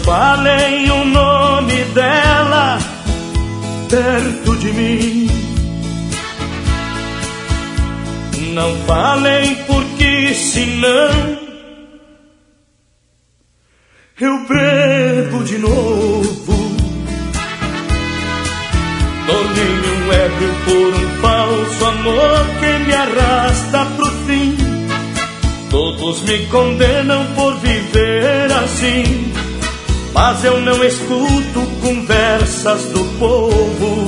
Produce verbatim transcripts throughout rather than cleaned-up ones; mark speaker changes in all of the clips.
Speaker 1: falem o nome dela perto de mim. Não falem porque senão eu bebo de novo. Tornei um ébrio por um falso amor que me arrasta pro fim. Todos me condenam por viver assim, mas eu não escuto conversas do povo.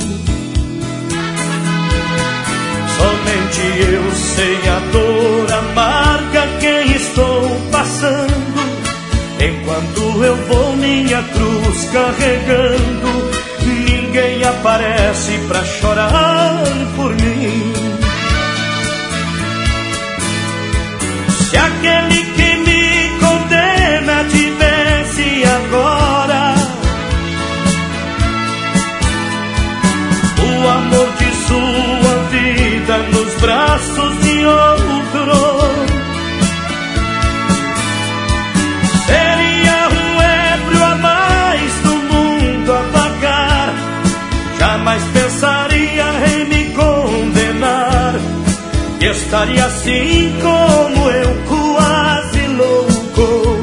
Speaker 1: Somente eu sei a dor amarga que estou passando, enquanto eu vou minha cruz carregando. Ninguém aparece pra chorar por mim. Se aquele que me condena tivesse agora o amor de sua vida nos braços de outro, seria um ébrio a mais do mundo a vagar. Jamais pensaria em me condenar, e estaria assim como eu, quase louco.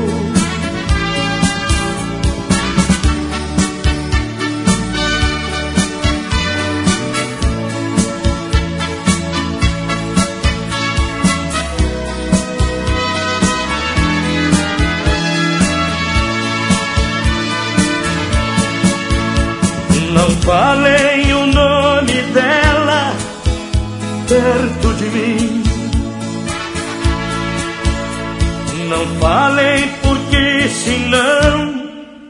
Speaker 1: Não falem o nome dela perto de mim. Não falem porque senão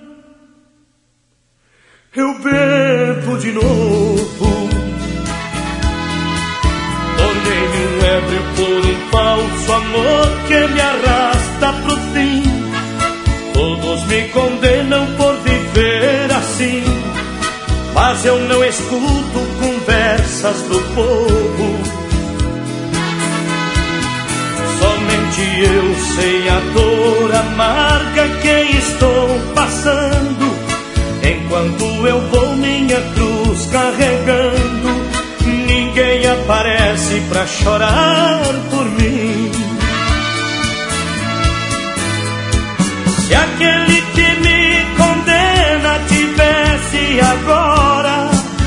Speaker 1: eu bebo de novo. Tornei-me um ébrio por um falso amor que me arrasta pro fim. Todos me condenam por viver assim, mas eu não escuto conversas do povo. Somente eu sei a dor amarga que estou passando, enquanto eu vou minha cruz carregando. Ninguém aparece pra chorar por mim. Se aquele que me condena tivesse agora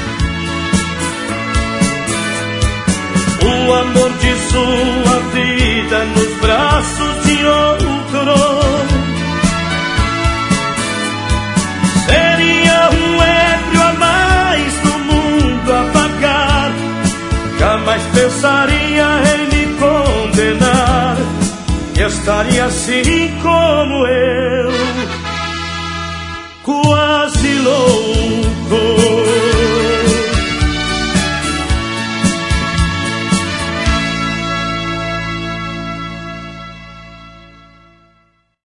Speaker 1: o amor de sua vida nos braços de outro, seria um ébrio a mais do mundo a vagar. Jamais pensaria em me condenar, e estaria assim como eu, quase louco.